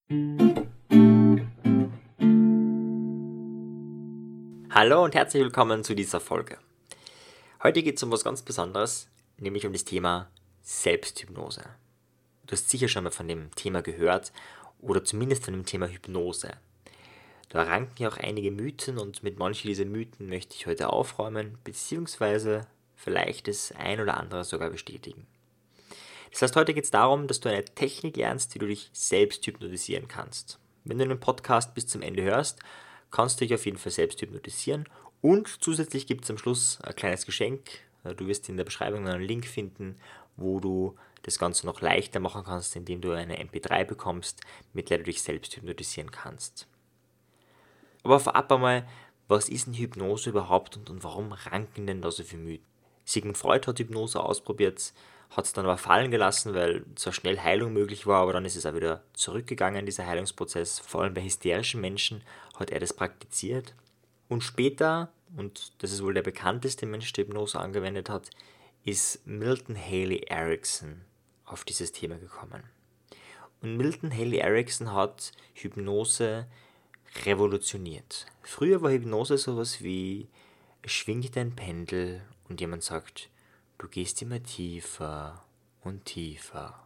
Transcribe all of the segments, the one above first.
Hallo und herzlich willkommen zu dieser Folge. Heute geht es um was ganz Besonderes, nämlich um das Thema Selbsthypnose. Du hast sicher schon mal von dem Thema gehört oder zumindest von dem Thema Hypnose. Da ranken ja auch einige Mythen und mit manchen dieser Mythen möchte ich heute aufräumen, beziehungsweise vielleicht das ein oder andere sogar bestätigen. Das heißt, heute geht es darum, dass du eine Technik lernst, wie du dich selbst hypnotisieren kannst. Wenn du den Podcast bis zum Ende hörst, kannst du dich auf jeden Fall selbst hypnotisieren und zusätzlich gibt es am Schluss ein kleines Geschenk. Du wirst in der Beschreibung einen Link finden, wo du das Ganze noch leichter machen kannst, indem du eine MP3 bekommst, mit der du dich selbst hypnotisieren kannst. Aber vorab einmal, was ist denn Hypnose überhaupt und warum ranken denn da so viele Mythen? Sigmund Freud hat Hypnose ausprobiert, hat es dann aber fallen gelassen, weil zwar schnell Heilung möglich war, aber dann ist es auch wieder zurückgegangen, dieser Heilungsprozess. Vor allem bei hysterischen Menschen hat er das praktiziert. Und später, und das ist wohl der bekannteste Mensch, der Hypnose angewendet hat, ist Milton Haley Erickson auf dieses Thema gekommen. Und Milton Haley Erickson hat Hypnose revolutioniert. Früher war Hypnose sowas wie, es schwingt ein Pendel und jemand sagt, du gehst immer tiefer und tiefer.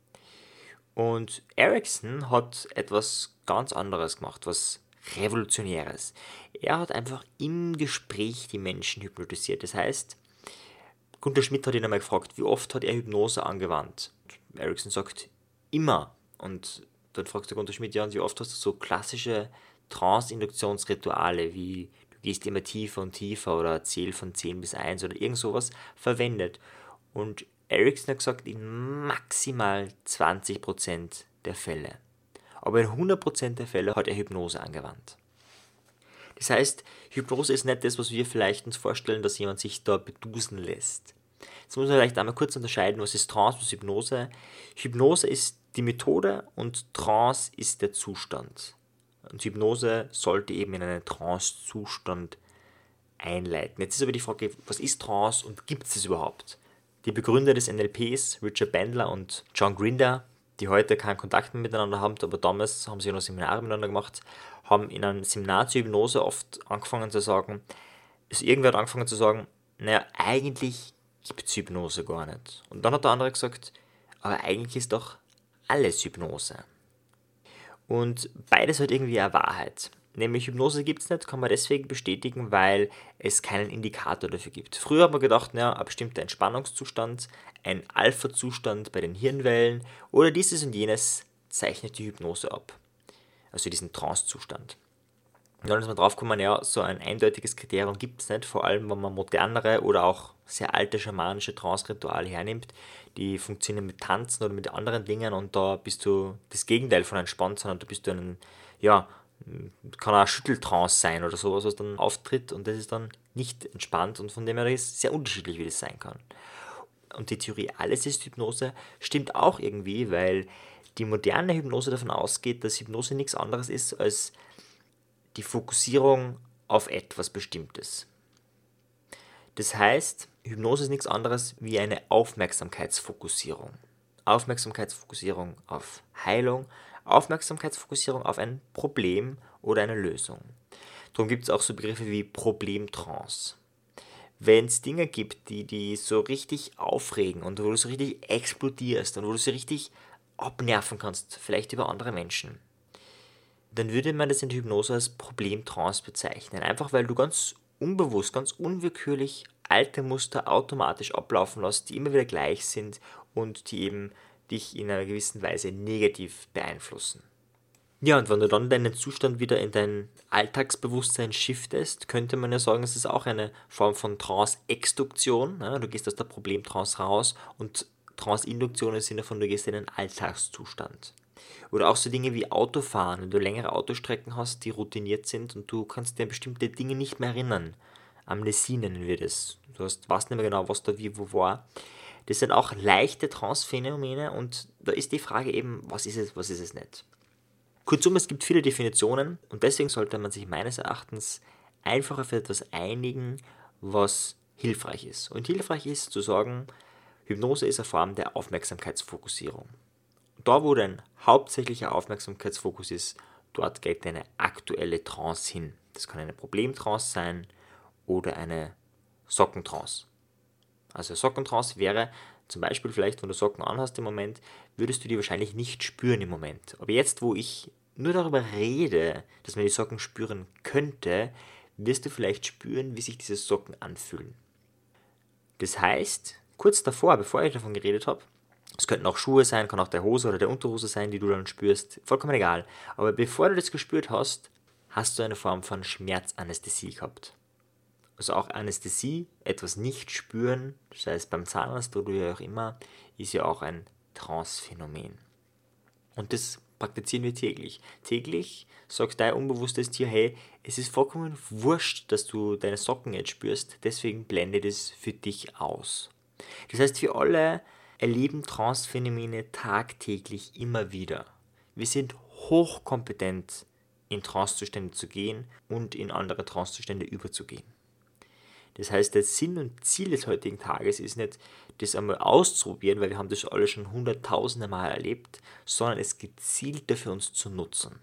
Und Erickson hat etwas ganz anderes gemacht, was Revolutionäres. Er hat einfach im Gespräch die Menschen hypnotisiert. Das heißt, Gunther Schmidt hat ihn einmal gefragt, wie oft hat er Hypnose angewandt? Erickson sagt, immer. Und dann fragt der Gunther Schmidt, ja, und wie oft hast du so klassische Trance-Induktionsrituale, wie du gehst immer tiefer und tiefer oder zähl von 10 bis 1 oder irgend sowas verwendet? Und Erickson hat gesagt, in maximal 20% der Fälle. Aber in 100% der Fälle hat er Hypnose angewandt. Das heißt, Hypnose ist nicht das, was wir vielleicht uns vorstellen, dass jemand sich da bedusen lässt. Jetzt muss man vielleicht einmal kurz unterscheiden, was ist Trance, was ist Hypnose. Hypnose ist die Methode und Trance ist der Zustand. Und Hypnose sollte eben in einen Trance-Zustand einleiten. Jetzt ist aber die Frage, was ist Trance und gibt es das überhaupt? Die Begründer des NLPs, Richard Bandler und John Grinder, die heute keinen Kontakt mehr miteinander haben, aber damals haben sie noch Seminare miteinander gemacht, haben in einem Seminar zur Hypnose oft angefangen zu sagen, also irgendwer hat angefangen zu sagen, naja, eigentlich gibt es Hypnose gar nicht. Und dann hat der andere gesagt, aber eigentlich ist doch alles Hypnose. Und beides hat irgendwie eine Wahrheit. Nämlich Hypnose gibt es nicht, kann man deswegen bestätigen, weil es keinen Indikator dafür gibt. Früher hat man gedacht, naja, ein bestimmter Entspannungszustand, ein Alpha-Zustand bei den Hirnwellen oder dieses und jenes zeichnet die Hypnose ab. Also diesen Trance-Zustand. Und dann ist man drauf gekommen, ja, so ein eindeutiges Kriterium gibt es nicht, vor allem wenn man modernere oder auch sehr alte schamanische Trance-Rituale hernimmt, die funktionieren mit Tanzen oder mit anderen Dingen und da bist du das Gegenteil von entspannt, sondern da bist du einen, ja, kann auch Schütteltrance sein oder sowas, was dann auftritt und das ist dann nicht entspannt und von dem her ist es sehr unterschiedlich, wie das sein kann. Und die Theorie, alles ist Hypnose, stimmt auch irgendwie, weil die moderne Hypnose davon ausgeht, dass Hypnose nichts anderes ist als die Fokussierung auf etwas Bestimmtes. Das heißt, Hypnose ist nichts anderes wie eine Aufmerksamkeitsfokussierung. Aufmerksamkeitsfokussierung auf Heilung, Aufmerksamkeitsfokussierung auf ein Problem oder eine Lösung. Darum gibt es auch so Begriffe wie Problemtrance. Wenn es Dinge gibt, die so richtig aufregen und wo du so richtig explodierst und wo du so richtig abnerven kannst, vielleicht über andere Menschen, dann würde man das in der Hypnose als Problemtrance bezeichnen. Einfach weil du ganz unbewusst, ganz unwillkürlich alte Muster automatisch ablaufen lässt, die immer wieder gleich sind und die eben dich in einer gewissen Weise negativ beeinflussen. Ja, und wenn du dann deinen Zustand wieder in dein Alltagsbewusstsein shiftest, könnte man ja sagen, es ist auch eine Form von Trance-Exduktion. Ja, du gehst aus der Problemtrance raus und Trance-Induktion im Sinne von, du gehst in einen Alltagszustand. Oder auch so Dinge wie Autofahren, wenn du längere Autostrecken hast, die routiniert sind und du kannst dir an bestimmte Dinge nicht mehr erinnern. Amnesie nennen wir das. Weißt nicht mehr genau, was da wie wo war. Das sind auch leichte Trance-Phänomene und da ist die Frage eben, was ist es nicht. Kurzum, es gibt viele Definitionen und deswegen sollte man sich meines Erachtens einfach auf etwas einigen, was hilfreich ist. Und hilfreich ist zu sagen, Hypnose ist eine Form der Aufmerksamkeitsfokussierung. Da, wo dein hauptsächlicher Aufmerksamkeitsfokus ist, dort geht deine aktuelle Trance hin. Das kann eine Problemtrance sein oder eine Sockentrance. Also Sockentrance wäre zum Beispiel vielleicht, wenn du Socken anhast im Moment, würdest du die wahrscheinlich nicht spüren im Moment. Aber jetzt, wo ich nur darüber rede, dass man die Socken spüren könnte, wirst du vielleicht spüren, wie sich diese Socken anfühlen. Das heißt, kurz davor, bevor ich davon geredet habe, es könnten auch Schuhe sein, kann auch der Hose oder der Unterhose sein, die du dann spürst, vollkommen egal. Aber bevor du das gespürt hast, hast du eine Form von Schmerzanästhesie gehabt. Also auch Anästhesie, etwas nicht spüren, das heißt beim Zahnarzt oder wie auch immer, ist ja auch ein Trance-Phänomen. Und das praktizieren wir täglich. Täglich sagt dein Unbewusstes dir, hey, es ist vollkommen wurscht, dass du deine Socken jetzt spürst, deswegen blende das für dich aus. Das heißt, wir alle erleben Trance-Phänomene tagtäglich immer wieder. Wir sind hochkompetent, in Trancezustände zu gehen und in andere Trancezustände überzugehen. Das heißt, der Sinn und Ziel des heutigen Tages ist nicht, das einmal auszuprobieren, weil wir haben das alle schon hunderttausende Mal erlebt, sondern es gezielter für uns zu nutzen.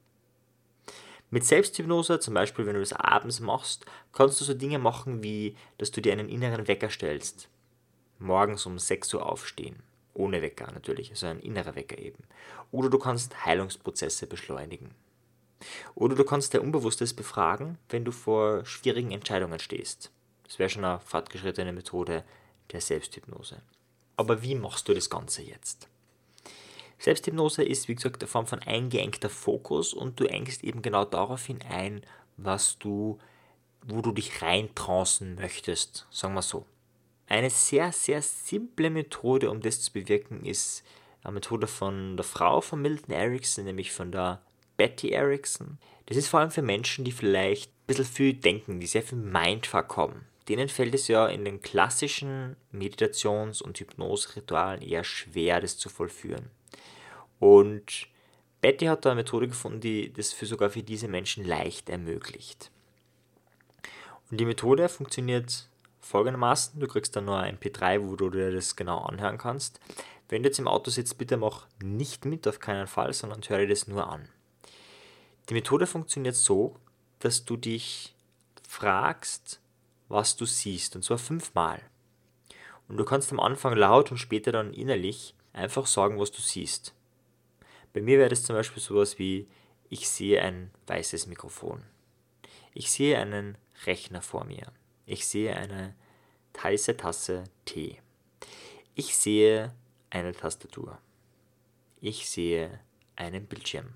Mit Selbsthypnose, zum Beispiel wenn du das abends machst, kannst du so Dinge machen wie, dass du dir einen inneren Wecker stellst. Morgens um 6 Uhr aufstehen. Ohne Wecker natürlich, also ein innerer Wecker eben. Oder du kannst Heilungsprozesse beschleunigen. Oder du kannst dein Unbewusstes befragen, wenn du vor schwierigen Entscheidungen stehst. Das wäre schon eine fortgeschrittene Methode der Selbsthypnose. Aber wie machst du das Ganze jetzt? Selbsthypnose ist, wie gesagt, eine Form von eingeengter Fokus und du engst eben genau daraufhin ein, wo du dich reintrancen möchtest, sagen wir so. Eine sehr, sehr simple Methode, um das zu bewirken, ist eine Methode von der Frau von Milton Erickson, nämlich von der Betty Erickson. Das ist vor allem für Menschen, die vielleicht ein bisschen viel denken, die sehr viel Mindfuck haben. Denen fällt es ja in den klassischen Meditations- und Hypnose-Ritualen eher schwer, das zu vollführen. Und Betty hat da eine Methode gefunden, die das sogar für diese Menschen leicht ermöglicht. Und die Methode funktioniert folgendermaßen: Du kriegst dann nur ein MP3, wo du dir das genau anhören kannst. Wenn du jetzt im Auto sitzt, bitte mach nicht mit, auf keinen Fall, sondern hör dir das nur an. Die Methode funktioniert so, dass du dich fragst, was du siehst, und zwar 5-mal. Und du kannst am Anfang laut und später dann innerlich einfach sagen, was du siehst. Bei mir wäre das zum Beispiel sowas wie: Ich sehe ein weißes Mikrofon. Ich sehe einen Rechner vor mir. Ich sehe eine heiße Tasse Tee. Ich sehe eine Tastatur. Ich sehe einen Bildschirm.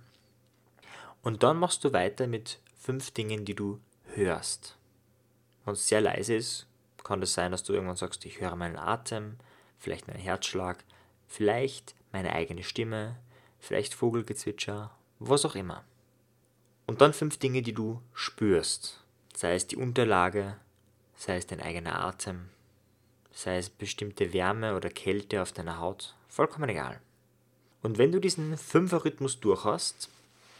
Und dann machst du weiter mit 5 Dingen, die du hörst. Wenn es sehr leise ist, kann das sein, dass du irgendwann sagst, ich höre meinen Atem, vielleicht meinen Herzschlag, vielleicht meine eigene Stimme, vielleicht Vogelgezwitscher, was auch immer. Und dann 5 Dinge, die du spürst. Sei es die Unterlage, sei es dein eigener Atem, sei es bestimmte Wärme oder Kälte auf deiner Haut, vollkommen egal. Und wenn du diesen 5er-Rhythmus durch hast,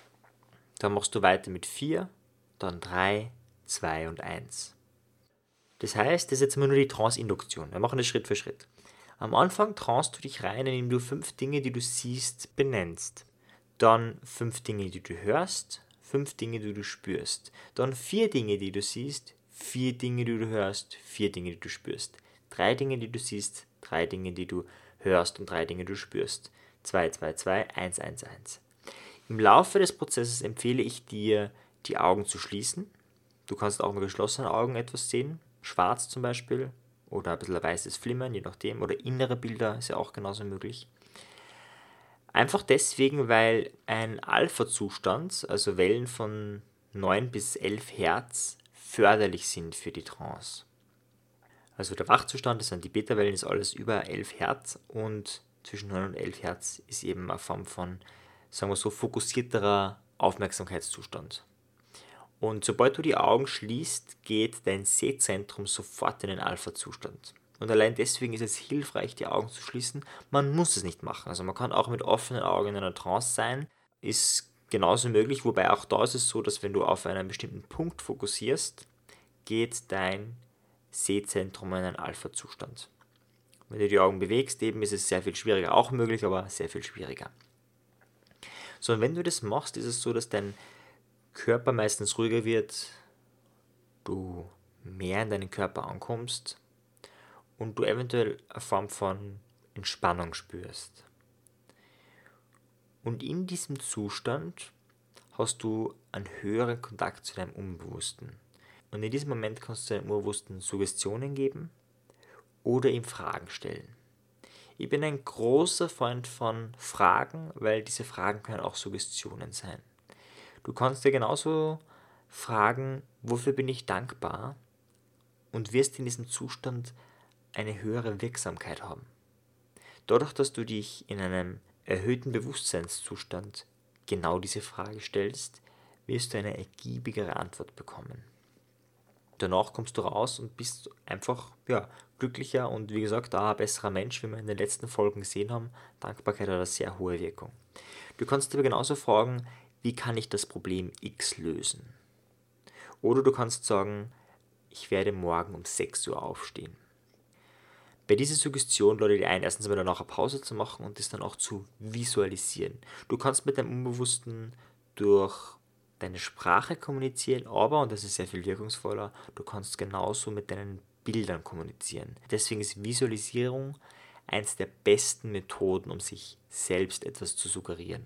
dann machst du weiter mit 4, dann 3, 2 und 1. Das heißt, das ist jetzt immer nur die Trance-Induktion. Wir machen das Schritt für Schritt. Am Anfang traust du dich rein, indem du 5 Dinge, die du siehst, benennst. Dann 5 Dinge, die du hörst, 5 Dinge, die du spürst. Dann 4 Dinge, die du siehst, 4 Dinge, die du hörst, 4 Dinge, die du spürst. 3 Dinge, die du siehst, 3 Dinge, die du hörst und 3 Dinge, die du spürst. 2, 2, 2, 1, 1, 1. Im Laufe des Prozesses empfehle ich dir, die Augen zu schließen. Du kannst auch mit geschlossenen Augen etwas sehen, schwarz zum Beispiel, oder ein bisschen ein weißes Flimmern, je nachdem, oder innere Bilder ist ja auch genauso möglich. Einfach deswegen, weil ein Alpha-Zustand, also Wellen von 9 bis 11 Hertz, förderlich sind für die Trance. Also der Wachzustand, das sind die Beta-Wellen, ist alles über 11 Hertz und zwischen 9 und 11 Hertz ist eben eine Form von, sagen wir so, fokussierterer Aufmerksamkeitszustand. Und sobald du die Augen schließt, geht dein Sehzentrum sofort in den Alpha-Zustand. Und allein deswegen ist es hilfreich, die Augen zu schließen. Man muss es nicht machen. Also man kann auch mit offenen Augen in einer Trance sein. Ist genauso möglich, wobei auch da ist es so, dass wenn du auf einen bestimmten Punkt fokussierst, geht dein Sehzentrum in einen Alpha-Zustand. Wenn du die Augen bewegst, eben ist es sehr viel schwieriger, auch möglich, aber sehr viel schwieriger. So, und wenn du das machst, ist es so, dass dein Körper meistens ruhiger wird, du mehr in deinen Körper ankommst und du eventuell eine Form von Entspannung spürst. Und in diesem Zustand hast du einen höheren Kontakt zu deinem Unbewussten. Und in diesem Moment kannst du deinem Unbewussten Suggestionen geben oder ihm Fragen stellen. Ich bin ein großer Freund von Fragen, weil diese Fragen können auch Suggestionen sein. Du kannst dir genauso fragen, wofür bin ich dankbar, und wirst in diesem Zustand eine höhere Wirksamkeit haben. Dadurch, dass du dich in einem erhöhten Bewusstseinszustand genau diese Frage stellst, wirst du eine ergiebigere Antwort bekommen. Danach kommst du raus und bist einfach glücklicher und wie gesagt auch ein besserer Mensch, wie wir in den letzten Folgen gesehen haben. Dankbarkeit hat eine sehr hohe Wirkung. Du kannst aber genauso fragen, wie kann ich das Problem X lösen? Oder du kannst sagen, ich werde morgen um 6 Uhr aufstehen. Bei dieser Suggestion lade ich dich ein, erstens einmal danach eine Pause zu machen und das dann auch zu visualisieren. Du kannst mit deinem Unbewussten durch deine Sprache kommunizieren, aber, und das ist sehr viel wirkungsvoller, du kannst genauso mit deinen Bildern kommunizieren. Deswegen ist Visualisierung eins der besten Methoden, um sich selbst etwas zu suggerieren.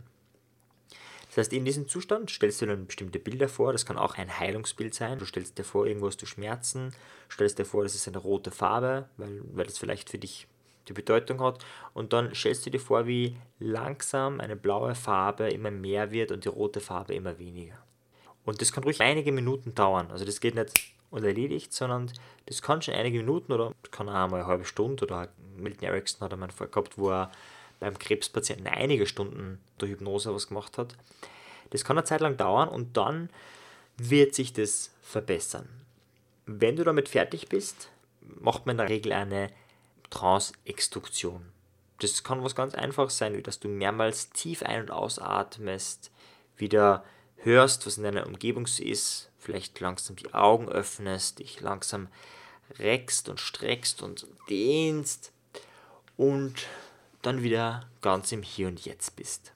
Das heißt, in diesem Zustand stellst du dann bestimmte Bilder vor, das kann auch ein Heilungsbild sein. Du stellst dir vor, irgendwo hast du Schmerzen, stellst dir vor, das ist eine rote Farbe, weil das vielleicht für dich die Bedeutung hat. Und dann stellst du dir vor, wie langsam eine blaue Farbe immer mehr wird und die rote Farbe immer weniger. Und das kann ruhig einige Minuten dauern. Also das geht nicht unerledigt, sondern das kann schon einige Minuten oder kann auch mal eine halbe Stunde, oder Milton Erickson hat einmal einen Fall gehabt, wo er beim Krebspatienten einige Stunden durch Hypnose was gemacht hat. Das kann eine Zeit lang dauern und dann wird sich das verbessern. Wenn du damit fertig bist, macht man in der Regel eine Trance-Extraktion. Das kann was ganz Einfaches sein, wie dass du mehrmals tief ein- und ausatmest, wieder hörst, was in deiner Umgebung ist, vielleicht langsam die Augen öffnest, dich langsam reckst und streckst und dehnst und dann wieder ganz im Hier und Jetzt bist.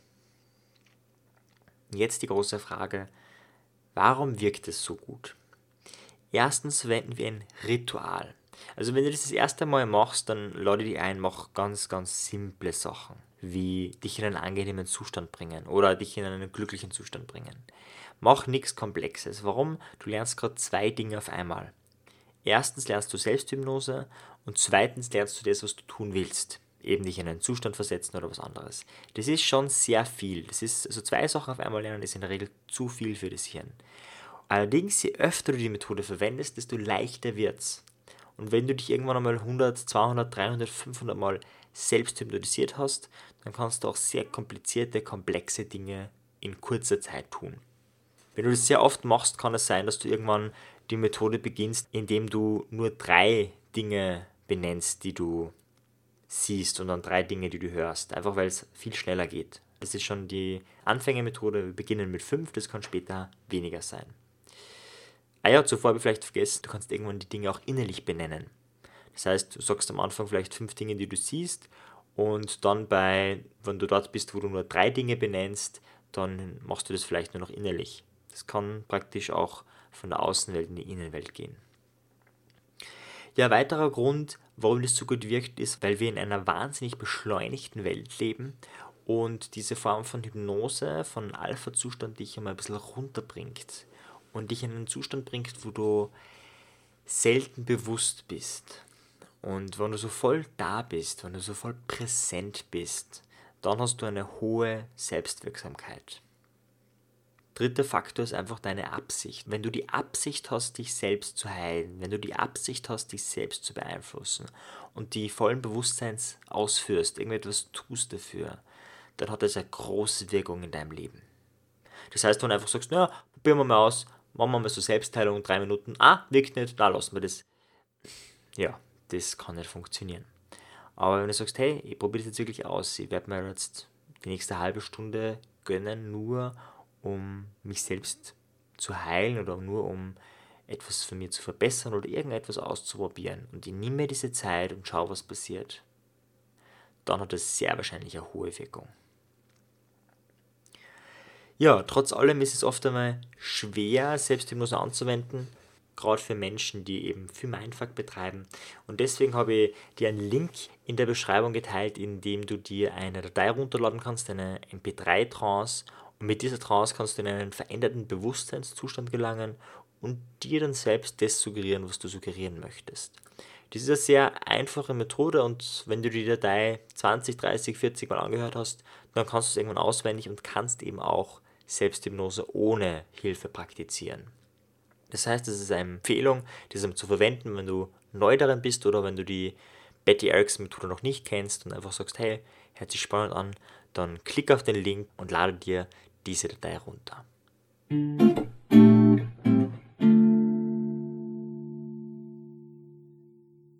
Jetzt die große Frage, warum wirkt es so gut? Erstens verwenden wir ein Ritual. Also wenn du das erste Mal machst, dann lade dich ein, mach ganz, ganz simple Sachen, wie dich in einen angenehmen Zustand bringen oder dich in einen glücklichen Zustand bringen. Mach nichts Komplexes. Warum? Du lernst gerade 2 Dinge auf einmal. Erstens lernst du Selbsthypnose und zweitens lernst du das, was du tun willst. Eben dich in einen Zustand versetzen oder was anderes. Das ist schon sehr viel. Das ist, also 2 Sachen auf einmal lernen ist in der Regel zu viel für das Hirn. Allerdings, je öfter du die Methode verwendest, desto leichter wird's. Und wenn du dich irgendwann einmal 100, 200, 300, 500 Mal selbst hypnotisiert hast, dann kannst du auch sehr komplizierte, komplexe Dinge in kurzer Zeit tun. Wenn du das sehr oft machst, kann es sein, dass du irgendwann die Methode beginnst, indem du nur 3 Dinge benennst, die du siehst, und dann 3 Dinge, die du hörst. Einfach weil es viel schneller geht. Das ist schon die Anfängermethode. Wir beginnen mit 5, das kann später weniger sein. Zuvor habe ich vielleicht vergessen, du kannst irgendwann die Dinge auch innerlich benennen. Das heißt, du sagst am Anfang vielleicht 5 Dinge, die du siehst, und dann wenn du dort bist, wo du nur 3 Dinge benennst, dann machst du das vielleicht nur noch innerlich. Das kann praktisch auch von der Außenwelt in die Innenwelt gehen. Ja, ein weiterer Grund, warum das so gut wirkt, ist, weil wir in einer wahnsinnig beschleunigten Welt leben und diese Form von Hypnose, von Alpha-Zustand dich einmal ein bisschen runterbringt und dich in einen Zustand bringt, wo du selten bewusst bist. Und wenn du so voll da bist, wenn du so voll präsent bist, dann hast du eine hohe Selbstwirksamkeit. Dritter Faktor ist einfach deine Absicht. Wenn du die Absicht hast, dich selbst zu heilen, wenn du die Absicht hast, dich selbst zu beeinflussen und die vollen Bewusstseins ausführst, irgendetwas tust dafür, dann hat das eine große Wirkung in deinem Leben. Das heißt, wenn du einfach sagst, naja, probieren wir mal aus, machen wir mal so Selbstheilung, 3 Minuten, wirkt nicht, na, lassen wir das. Ja, das kann nicht funktionieren. Aber wenn du sagst, hey, ich probiere das jetzt wirklich aus, ich werde mir jetzt die nächste halbe Stunde gönnen, nur um mich selbst zu heilen oder nur um etwas von mir zu verbessern oder irgendetwas auszuprobieren und ich nehme mir diese Zeit und schaue, was passiert, dann hat das sehr wahrscheinlich eine hohe Wirkung. Ja, trotz allem ist es oft einmal schwer, Selbsthypnose anzuwenden, gerade für Menschen, die eben viel Mindfuck betreiben. Und deswegen habe ich dir einen Link in der Beschreibung geteilt, in dem du dir eine Datei runterladen kannst, eine MP3-Trance. Und mit dieser Trance kannst du in einen veränderten Bewusstseinszustand gelangen und dir dann selbst das suggerieren, was du suggerieren möchtest. Das ist eine sehr einfache Methode und wenn du die Datei 20, 30, 40 Mal angehört hast, dann kannst du es irgendwann auswendig und kannst eben auch Selbsthypnose ohne Hilfe praktizieren. Das heißt, es ist eine Empfehlung, das zu verwenden, wenn du neu darin bist oder wenn du die Betty Erickson Methode noch nicht kennst und einfach sagst, hey, hört sich spannend an, dann klick auf den Link und lade dir diese Datei runter.